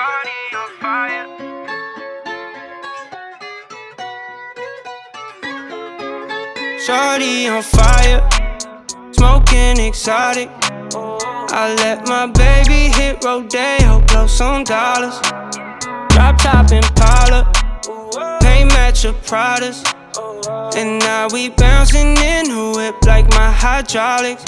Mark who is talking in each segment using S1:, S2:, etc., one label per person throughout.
S1: Shawty on fire. Shawty on fire, smoking exotic. I let my baby hit Rodeo, blow some dollars. Drop top Impala, paint match your Pradas. And now we bouncing in the whip like my hydraulics.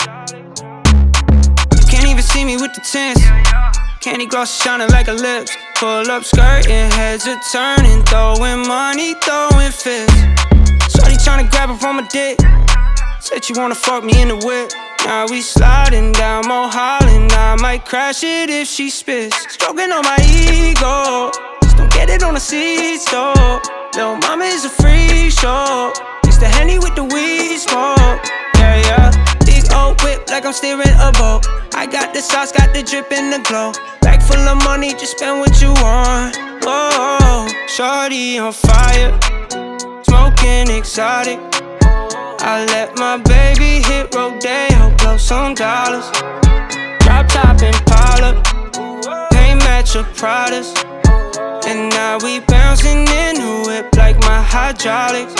S1: You can't even see me with the tints. Candy gloss shining like a lips. Pull up skirt and heads are turning. Throwing money, throwing fists. Shorty tryna grab her from my dick. Said you wanna fuck me in the whip. Now we sliding down Mulholland. I might crash it if she spits. Stroking on my ego, just don't get it on the seat, though. Lil' mama is a free show. It's the Henny with the weed smoke. Yeah, yeah. Big old whip like I'm steering a boat. I got the sauce, got the drip and the glow. Bag full of money, just spend what you want. Oh, shorty on fire, smoking exotic. I let my baby hit Rodeo, blow some dollars. Drop top Impala, paint match your Pradas. And now we bouncing in the whip like my hydraulics.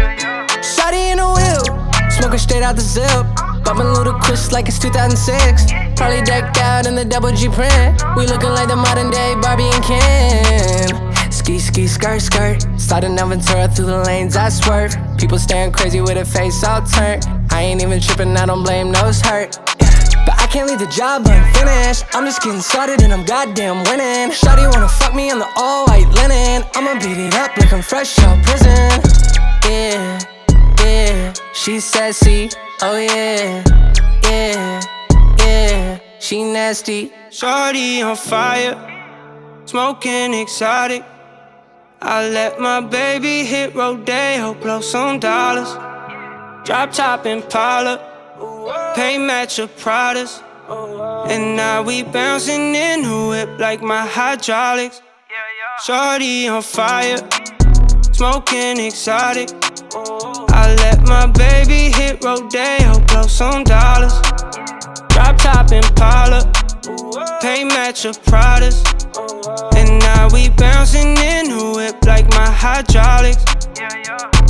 S2: Shawty in a wheel, smoking straight out the zip. Bumpin' Ludacris like it's 2006. Probably decked out in the double G print. We looking like the modern day Barbie and Ken. Ski, ski, skirt, skirt. Sliding down Ventura through the lanes, I swerve. People staring crazy with a face all turned. I ain't even tripping, I don't blame those hurt. But I can't leave the job unfinished. I'm just getting started and I'm goddamn winning. Shawty wanna fuck me in the all white linen. I'ma beat it up like I'm fresh out prison. Yeah, yeah, she's sassy. Oh yeah, yeah, yeah, she nasty.
S1: Shawty on fire, smoking exotic. I let my baby hit Rodeo, blow some dollars. Drop top Impala, paint match your Pradas. And now we bouncing in the whip like my hydraulics. Shorty on fire, smoking exotic. I let my baby hit Rodeo, blow some dollars. Drop top Impala, paint match your Pradas. And now we bouncing in the whip like my hydraulics.